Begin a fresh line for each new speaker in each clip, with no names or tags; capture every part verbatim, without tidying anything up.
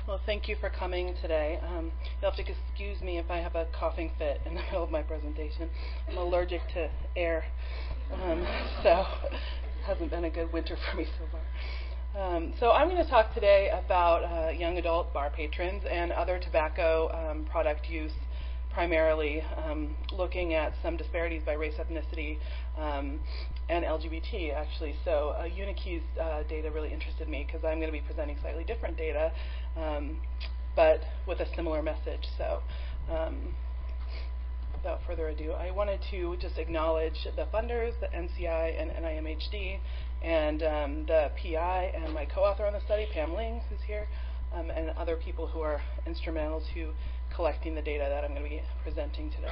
Well, thank you for coming today. Um, you'll have to excuse me if I have a coughing fit in the middle of my presentation. I'm allergic to air, um, so it hasn't been a good winter for me so far. Um, so I'm going to talk today about uh, young adult bar patrons and other tobacco um, product use, primarily um, looking at some disparities by race, ethnicity, um, and L G B T, actually. So uh, Unikey's uh, data really interested me because I'm going to be presenting slightly different data, um, but with a similar message. So um, without further ado, I wanted to just acknowledge the funders, the N C I and N I M H D, and um, the P I and my co-author on the study, Pam Ling, who's here, um, and other people who are instrumental to collecting the data that I'm going to be presenting today.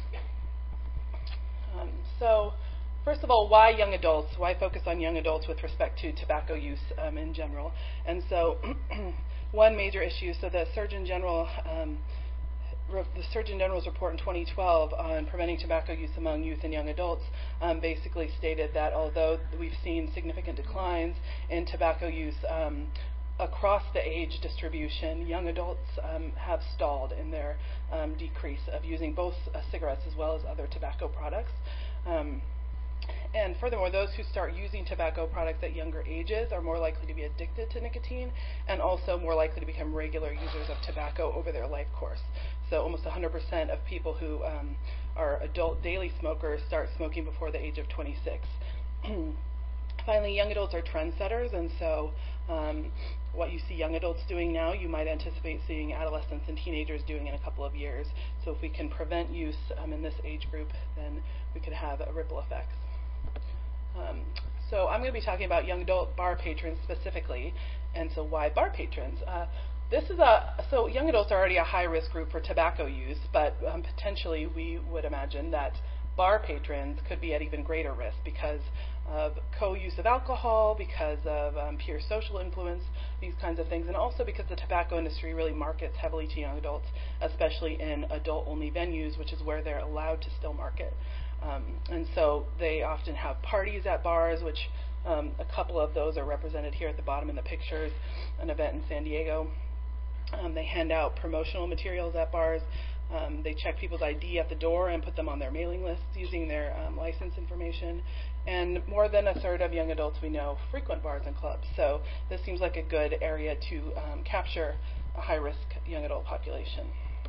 Um, so, first of all, why young adults? Why focus on young adults with respect to tobacco use um, in general? And so, one major issue, so the Surgeon General um, the Surgeon General's report in twenty twelve on preventing tobacco use among youth and young adults um, basically stated that although we've seen significant declines in tobacco use um, across the age distribution, young adults um, have stalled in their um, decrease of using both uh, cigarettes as well as other tobacco products. Um, And furthermore, those who start using tobacco products at younger ages are more likely to be addicted to nicotine and also more likely to become regular users of tobacco over their life course. So almost one hundred percent of people who um, are adult daily smokers start smoking before the age of twenty-six. Finally, young adults are trendsetters, and so um, what you see young adults doing now, you might anticipate seeing adolescents and teenagers doing in a couple of years. So if we can prevent use um, in this age group, then we could have a ripple effects. Um, so I'm going to be talking about young adult bar patrons specifically, and so why bar patrons? Uh, this is a so young adults are already a high-risk group for tobacco use, but um, potentially we would imagine that bar patrons could be at even greater risk because of co-use of alcohol, because of um, peer social influence, these kinds of things, and also because the tobacco industry really markets heavily to young adults, especially in adult-only venues, which is where they're allowed to still market. Um, and so they often have parties at bars, which um, a couple of those are represented here at the bottom in the pictures, an event in San Diego. Um, they hand out promotional materials at bars. Um, they check people's I D at the door and put them on their mailing lists using their um, license information. And more than a third of young adults we know frequent bars and clubs. So this seems like a good area to um, capture a high-risk young adult population.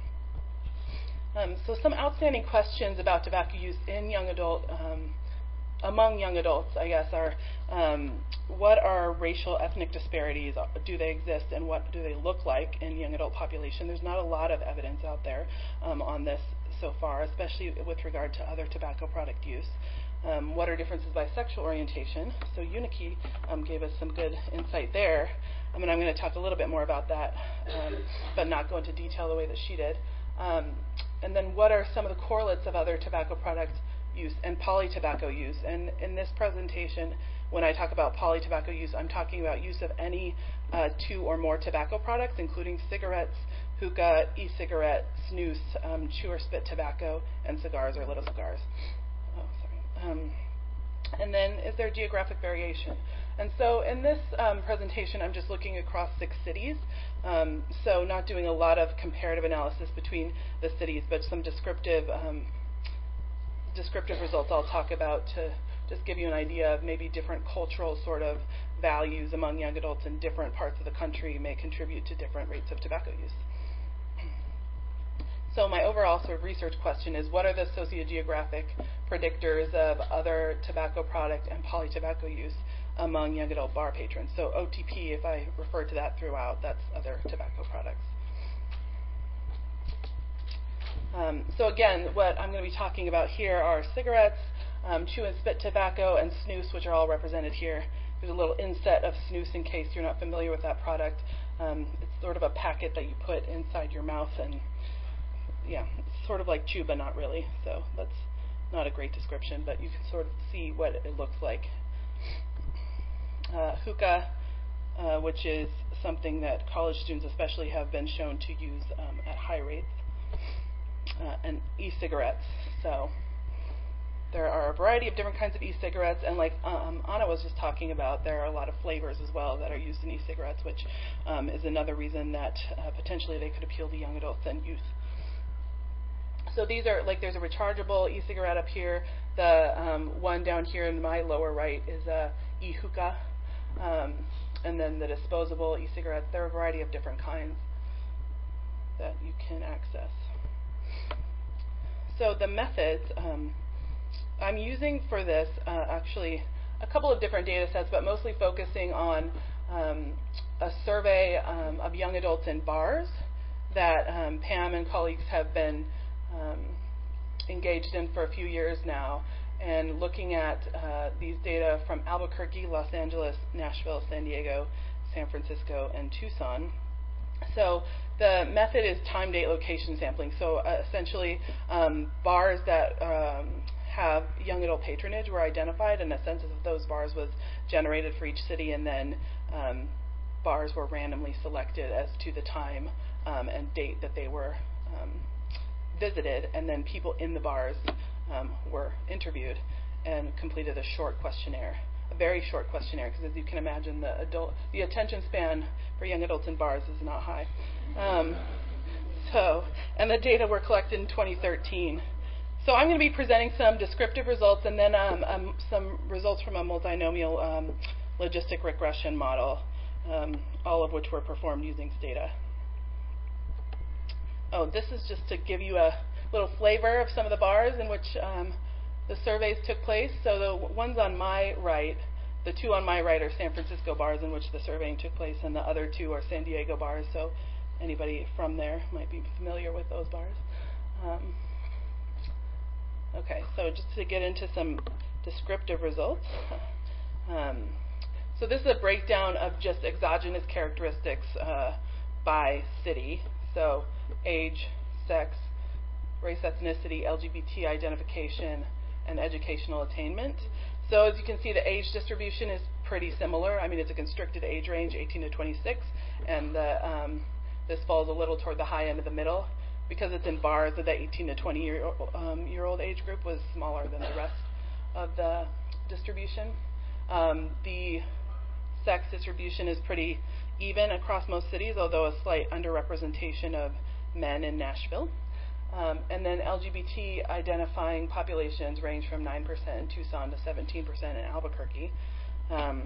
Um, so some outstanding questions about tobacco use in young adult, um, among young adults, I guess, are um, what are racial ethnic disparities? Do they exist, and what do they look like in young adult population? There's not a lot of evidence out there um, on this so far, especially with regard to other tobacco product use. Um, what are differences by sexual orientation? So Unikey um, gave us some good insight there. I mean, I'm going to talk a little bit more about that, um, but not go into detail the way that she did. Um, and then what are some of the correlates of other tobacco product use and poly-tobacco use? And in this presentation, when I talk about poly-tobacco use, I'm talking about use of any uh, two or more tobacco products, including cigarettes, hookah, e-cigarette, snus, um, chew or spit tobacco, and cigars or little cigars. Oh, sorry. Um, and then is there geographic variation? And so in this um, presentation, I'm just looking across six cities. Um, so not doing a lot of comparative analysis between the cities, but some descriptive um, descriptive results I'll talk about to just give you an idea of maybe different cultural sort of values among young adults in different parts of the country may contribute to different rates of tobacco use. So my overall sort of research question is, what are the sociogeographic predictors of other tobacco product and poly-tobacco use among young adult bar patrons? So O T P, if I refer to that throughout, that's other tobacco products. Um, so again, what I'm going to be talking about here are cigarettes, um, chew and spit tobacco, and snus, which are all represented here. There's a little inset of snus in case you're not familiar with that product. Um, it's sort of a packet that you put inside your mouth, and yeah, it's sort of like chew, but not really. So that's not a great description, but you can sort of see what it looks like. Uh, hookah, uh, which is something that college students especially have been shown to use um, at high rates, uh, and e-cigarettes. So there are a variety of different kinds of e-cigarettes, and like um, Anna was just talking about, there are a lot of flavors as well that are used in e-cigarettes, which um, is another reason that uh, potentially they could appeal to young adults and youth. So these are, like, there's a rechargeable e-cigarette up here. The um, one down here in my lower right is a e-hookah. Um, and then the disposable e-cigarettes. There are a variety of different kinds that you can access. So the methods um, I'm using for this, uh, actually, a couple of different data sets, but mostly focusing on um, a survey um, of young adults in bars that um, Pam and colleagues have been um, engaged in for a few years now, and looking at uh, these data from Albuquerque, Los Angeles, Nashville, San Diego, San Francisco, and Tucson. So the method is time, date, location sampling. So uh, essentially, um, bars that um, have young adult patronage were identified, and a census of those bars was generated for each city, and then um, bars were randomly selected as to the time um, and date that they were um, visited, and then people in the bars um, were interviewed and completed a short questionnaire, a very short questionnaire, because as you can imagine, the adult, the attention span for young adults in bars is not high. Um, so, and the data were collected in twenty thirteen. So I'm going to be presenting some descriptive results and then um, um, some results from a multinomial um, logistic regression model, um, all of which were performed using Stata. Oh, this is just to give you a little flavor of some of the bars in which um, the surveys took place. So the ones on my right, the two on my right are San Francisco bars in which the surveying took place, and the other two are San Diego bars. So anybody from there might be familiar with those bars. Um, okay, so just to get into some descriptive results. Um, so this is a breakdown of just exogenous characteristics uh, by city. So age, sex, race, ethnicity, L G B T identification, and educational attainment. So as you can see, the age distribution is pretty similar. I mean, it's a constricted age range, eighteen to twenty-six, and the, um, this falls a little toward the high end of the middle. Because it's in bars, the eighteen to twenty year, um, year old age group was smaller than the rest of the distribution. Um, the sex distribution is pretty even across most cities, although a slight underrepresentation of men in Nashville. Um, and then L G B T identifying populations range from nine percent in Tucson to seventeen percent in Albuquerque. Um,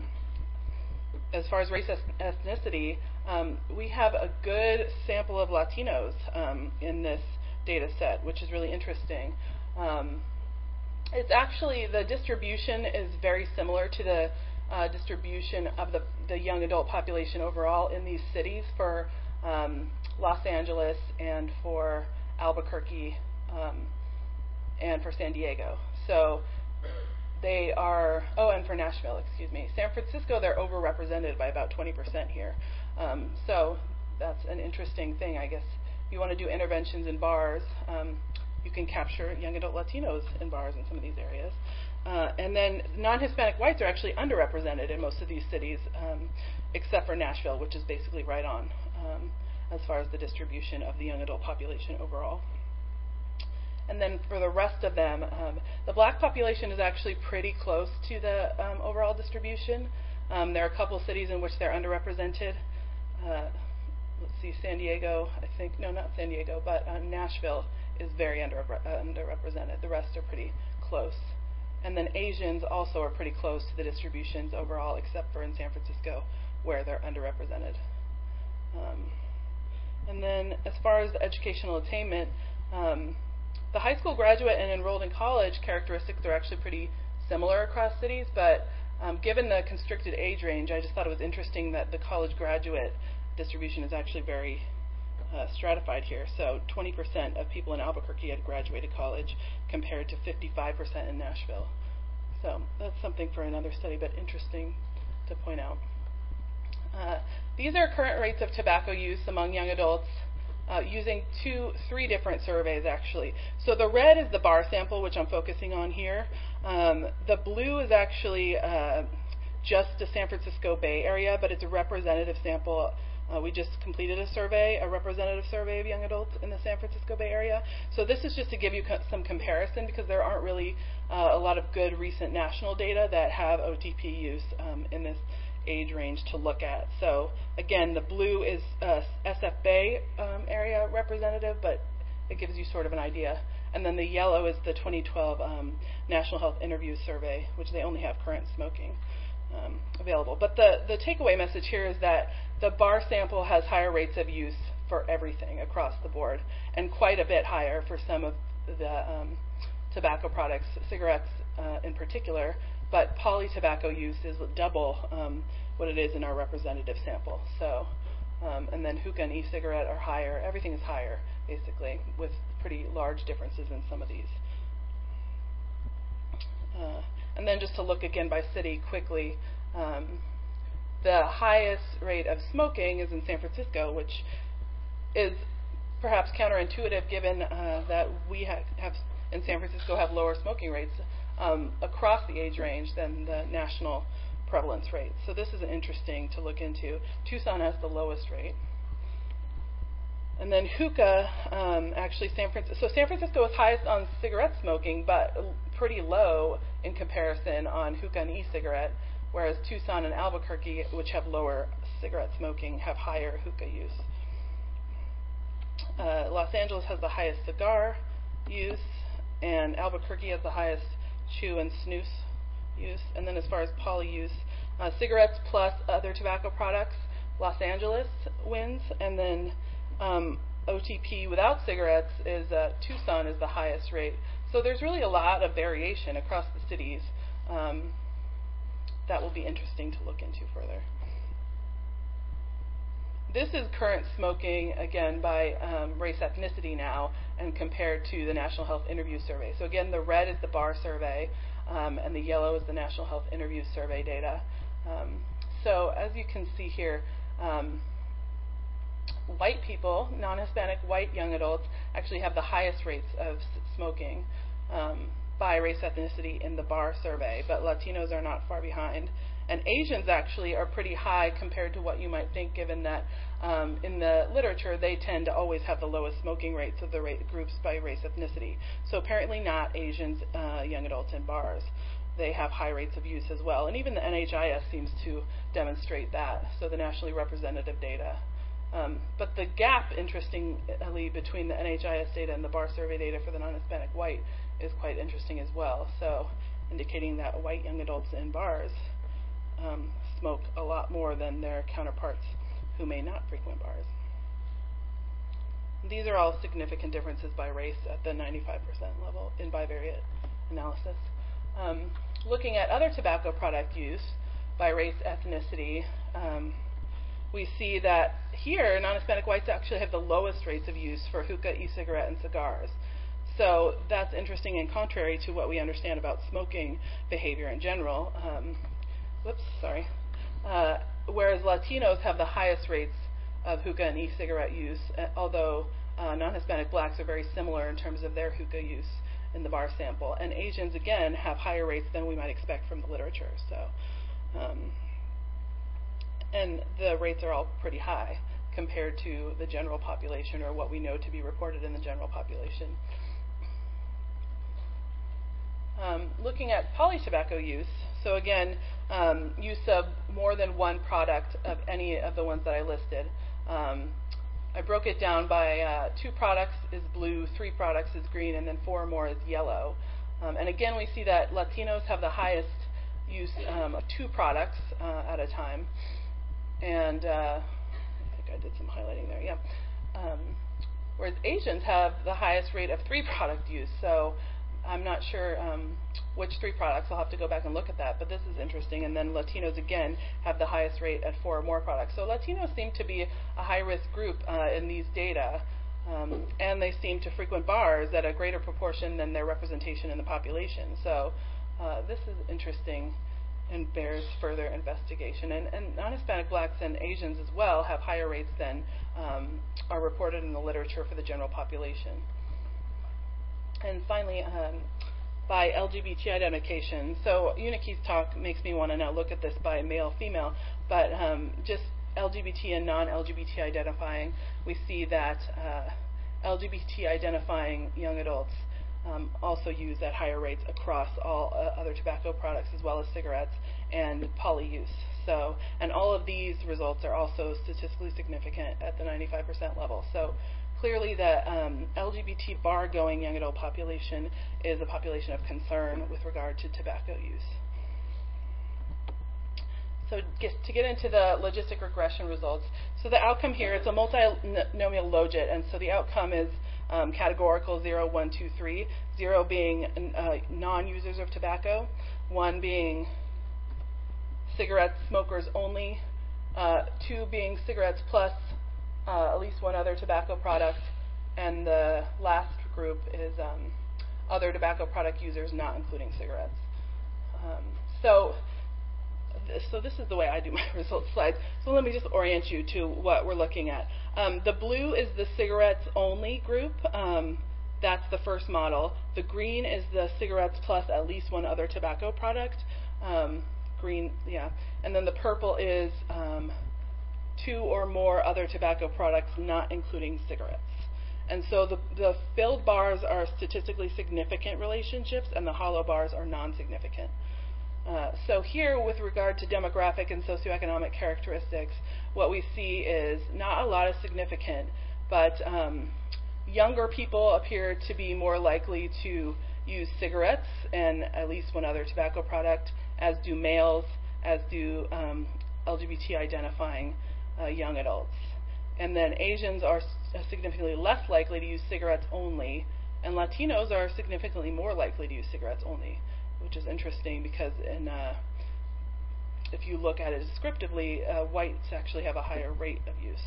as far as race ethnicity, um, we have a good sample of Latinos um, in this data set, which is really interesting. Um, it's actually, the distribution is very similar to the uh, distribution of the, the young adult population overall in these cities for um, Los Angeles and for Albuquerque um, and for San Diego. So they are, oh, and for Nashville, excuse me. San Francisco, they're overrepresented by about twenty percent here. Um, so that's an interesting thing, I guess. If you want to do interventions in bars, um, you can capture young adult Latinos in bars in some of these areas. Uh, and then non-Hispanic whites are actually underrepresented in most of these cities, um, except for Nashville, which is basically right on um, as far as the distribution of the young adult population overall. And then for the rest of them, um, the black population is actually pretty close to the um, overall distribution. Um, there are a couple cities in which they're underrepresented. Uh, let's see, San Diego, I think, no, not San Diego, but uh, Nashville is very under, uh, underrepresented. The rest are pretty close. And then Asians also are pretty close to the distributions overall, except for in San Francisco, where they're underrepresented. Um, and then as far as the educational attainment, um, the high school graduate and enrolled in college characteristics are actually pretty similar across cities, but um, given the constricted age range, I just thought it was interesting that the college graduate distribution is actually very uh, stratified here. So twenty percent of people in Albuquerque had graduated college compared to fifty-five percent in Nashville. So that's something for another study, but interesting to point out. Uh, these are current rates of tobacco use among young adults uh, using two, three different surveys actually. So the red is the bar sample, which I'm focusing on here. Um, the blue is actually uh, just the San Francisco Bay Area, but it's a representative sample Uh, we just completed a survey, a representative survey of young adults in the San Francisco Bay Area. So this is just to give you co- some comparison, because there aren't really uh, a lot of good recent national data that have O T P use um, in this age range to look at. So again, the blue is uh, S F Bay um, area representative, but it gives you sort of an idea. And then the yellow is the twenty twelve um, National Health Interview Survey, which they only have current smoking um, available. But the, the takeaway message here is that the bar sample has higher rates of use for everything across the board, and quite a bit higher for some of the um, tobacco products, cigarettes uh, in particular, but poly tobacco use is double um, what it is in our representative sample. So, um, and then hookah and e-cigarette are higher. Everything is higher, basically, with pretty large differences in some of these. Uh, and then just to look again by city quickly, um, the highest rate of smoking is in San Francisco, which is perhaps counterintuitive given uh, that we ha- have in San Francisco have lower smoking rates um, across the age range than the national prevalence rate. So this is interesting to look into. Tucson has the lowest rate. And then hookah, um, actually San Francisco, so San Francisco is highest on cigarette smoking, but pretty low in comparison on hookah and e-cigarette, whereas Tucson and Albuquerque, which have lower cigarette smoking, have higher hookah use. Uh, Los Angeles has the highest cigar use, and Albuquerque has the highest chew and snus use. And then as far as poly use, uh, cigarettes plus other tobacco products, Los Angeles wins, and then um, O T P without cigarettes is uh, Tucson is the highest rate. So there's really a lot of variation across the cities. Um, that will be interesting to look into further. This is current smoking, again, by um, race ethnicity now, and compared to the National Health Interview Survey. So again, the red is the bar survey, um, and the yellow is the National Health Interview Survey data. Um, so as you can see here, um, white people, non-Hispanic white young adults, actually have the highest rates of s- smoking um, by race ethnicity in the bar survey, but Latinos are not far behind. And Asians actually are pretty high compared to what you might think, given that um, in the literature they tend to always have the lowest smoking rates of the ra- groups by race ethnicity. So apparently not Asians, uh, young adults in bars. They have high rates of use as well. And even the N H I S seems to demonstrate that, so the nationally representative data. Um, but the gap, interestingly, between the N H I S data and the bar survey data for the non-Hispanic white is quite interesting as well. So indicating that white young adults in bars um, smoke a lot more than their counterparts who may not frequent bars. These are all significant differences by race at the ninety-five percent level in bivariate analysis. Um, looking at other tobacco product use by race ethnicity, um, we see that here non-Hispanic whites actually have the lowest rates of use for hookah, e-cigarette, and cigars. So that's interesting and contrary to what we understand about smoking behavior in general. Um, whoops, sorry. Uh, whereas Latinos have the highest rates of hookah and e-cigarette use, uh, although uh, non-Hispanic blacks are very similar in terms of their hookah use in the bar sample. And Asians, again, have higher rates than we might expect from the literature. So, um, and the rates are all pretty high compared to the general population, or what we know to be reported in the general population. Um, looking at poly-tobacco use, so again, um, use of more than one product of any of the ones that I listed. Um, I broke it down by uh, two products is blue, three products is green, and then four or more is yellow. Um, and again, we see that Latinos have the highest use um, of two products uh, at a time. And uh, I think I did some highlighting there, yeah. Um, whereas Asians have the highest rate of three product use. So I'm not sure um, which three products. I'll have to go back and look at that, but this is interesting. And then Latinos, again, have the highest rate at four or more products. So Latinos seem to be a high-risk group uh, in these data, um, and they seem to frequent bars at a greater proportion than their representation in the population. So uh, this is interesting and bears further investigation. And, and non-Hispanic blacks and Asians as well have higher rates than um, are reported in the literature for the general population. And finally, um, by L G B T identification. So Uniki's talk makes me want to now look at this by male-female, but um, just L G B T and non-L G B T identifying, we see that uh, L G B T identifying young adults um, also use at higher rates across all uh, other tobacco products as well as cigarettes and poly use. So, and all of these results are also statistically significant at the ninety-five percent level. So clearly the um, L G B T bar-going young adult population is a population of concern with regard to tobacco use. So get, to get into the logistic regression results, so the outcome here, it's a multinomial logit, and so the outcome is um, categorical zero, one, two, three, zero being uh, non-users of tobacco, one being cigarette smokers only, uh, two being cigarettes plus uh, at least one other tobacco product, and the last group is um, other tobacco product users, not including cigarettes. Um, so. So this is the way I do my results slides. So let me just orient you to what we're looking at. Um, the blue is the cigarettes only group. Um, that's the first model. The green is the cigarettes plus at least one other tobacco product. Um, green, yeah. And then the purple is um, two or more other tobacco products, not including cigarettes. And so the, the filled bars are statistically significant relationships, and the hollow bars are non-significant. Uh, so here, with regard to demographic and socioeconomic characteristics, what we see is not a lot of significant, but um, younger people appear to be more likely to use cigarettes and at least one other tobacco product, as do males, as do um, L G B T identifying uh, young adults. And then Asians are significantly less likely to use cigarettes only, and Latinos are significantly more likely to use cigarettes only, which is interesting because in, uh, if you look at it descriptively, uh, whites actually have a higher rate of use.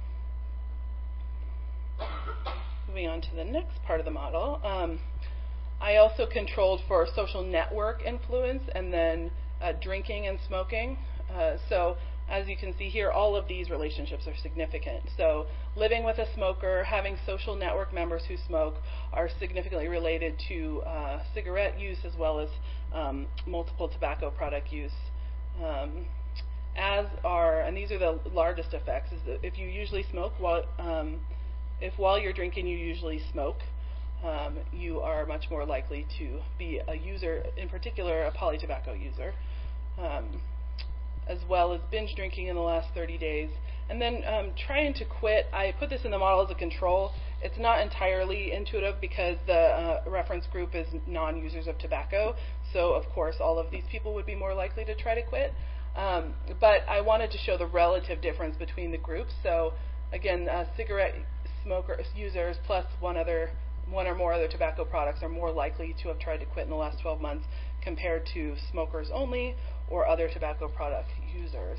Moving on to the next part of the model, um, I also controlled for social network influence and then uh, drinking and smoking. Uh, so as you can see here, all of these relationships are significant. So living with a smoker, having social network members who smoke are significantly related to uh, cigarette use as well as um, multiple tobacco product use. Um, as are, and these are the largest effects, is that if you usually smoke, while, um, if while you're drinking you usually smoke, um, you are much more likely to be a user, in particular a poly-tobacco user. Um, as well as binge drinking in the last thirty days. And then um, trying to quit, I put this in the model as a control. It's not entirely intuitive because the uh, reference group is non-users of tobacco, so of course all of these people would be more likely to try to quit. Um, but I wanted to show the relative difference between the groups. So again, uh, cigarette smoker users plus one other, one or more other tobacco products are more likely to have tried to quit in the last twelve months compared to smokers only or other tobacco product users.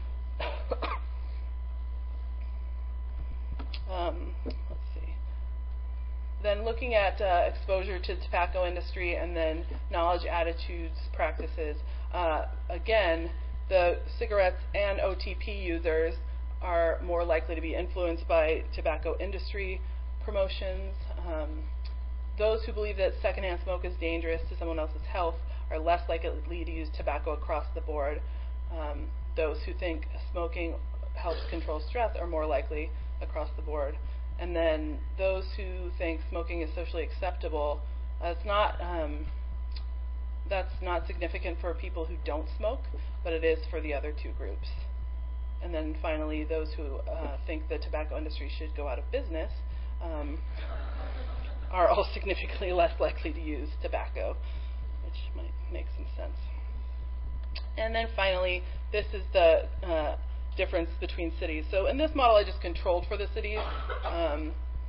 um, let's see. Then looking at uh, exposure to the tobacco industry and then knowledge, attitudes, practices. Uh, again, the cigarettes and O T P users are more likely to be influenced by tobacco industry promotions. Um, those who believe that secondhand smoke is dangerous to someone else's health are less likely to use tobacco across the board. Um, those who think smoking helps control stress are more likely across the board. And then those who think smoking is socially acceptable, uh, it's not, um, that's not significant for people who don't smoke, but it is for the other two groups. And then finally, those who uh, think the tobacco industry should go out of business um, are all significantly less likely to use tobacco, which might make some sense. And then finally, this is the uh, difference between cities. So in this model, I just controlled for the cities. Um,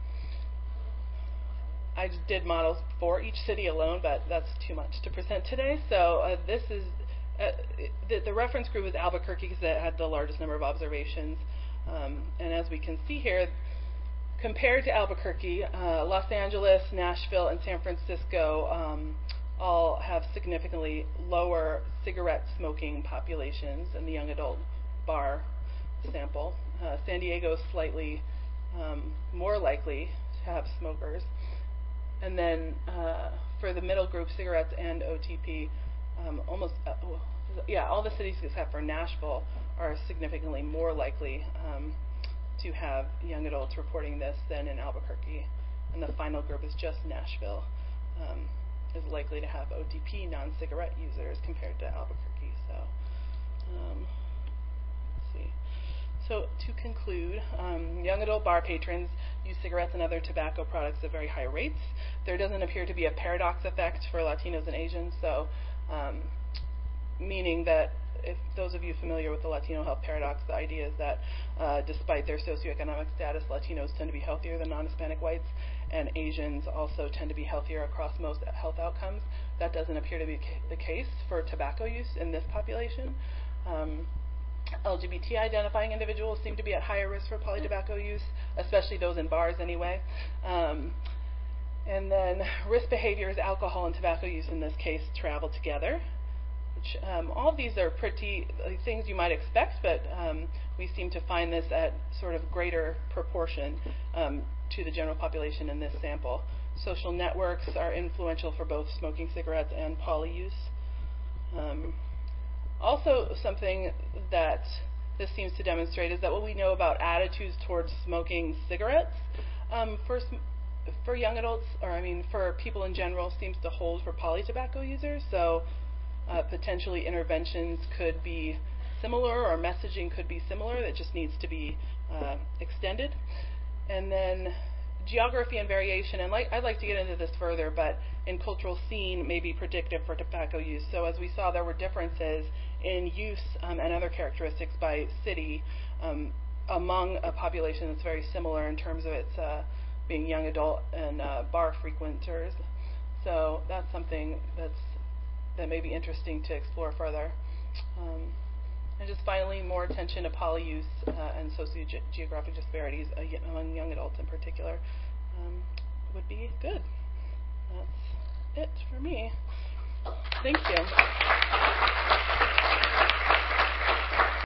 I just did models for each city alone, but that's too much to present today. So uh, this is, uh, the, the reference group is Albuquerque because it had the largest number of observations. Um, and as we can see here, compared to Albuquerque, uh, Los Angeles, Nashville, and San Francisco um, all have significantly lower cigarette smoking populations in the young adult bar sample. Uh, San Diego is slightly um, more likely to have smokers. And then uh, for the middle group, cigarettes and O T P, um, almost, uh, yeah, all the cities except for Nashville are significantly more likely um, to have young adults reporting this than in Albuquerque. And the final group is just Nashville, um, is likely to have O D P non-cigarette users compared to Albuquerque. So, um, let's see. So to conclude, um, young adult bar patrons use cigarettes and other tobacco products at very high rates. There doesn't appear to be a paradox effect for Latinos and Asians, so um, meaning that if those of you familiar with the Latino health paradox, the idea is that uh, despite their socioeconomic status, Latinos tend to be healthier than non-Hispanic whites, and Asians also tend to be healthier across most health outcomes. That doesn't appear to be the case for tobacco use in this population. Um, L G B T identifying individuals seem to be at higher risk for polytobacco use, especially those in bars anyway. Um, and then risk behaviors, alcohol and tobacco use in this case travel together. Which, um, all of these are pretty uh, things you might expect, but um, we seem to find this at sort of greater proportion um, to the general population in this sample. Social networks are influential for both smoking cigarettes and poly use. Um, Also, something that this seems to demonstrate is that what we know about attitudes towards smoking cigarettes um, for, for young adults, or I mean for people in general, seems to hold for poly-tobacco users. So uh, potentially interventions could be similar, or messaging could be similar. That just needs to be uh, extended. And then geography and variation, and like, I'd like to get into this further, but in cultural scene may be predictive for tobacco use. So as we saw, there were differences in use um, and other characteristics by city um, among a population that's very similar in terms of its uh, being young adult and uh, bar frequenters. So that's something that's that may be interesting to explore further. Um, And just finally, more attention to poly use uh, and socio-geographic disparities uh, among young adults in particular um, would be good. That's it for me. Thank you.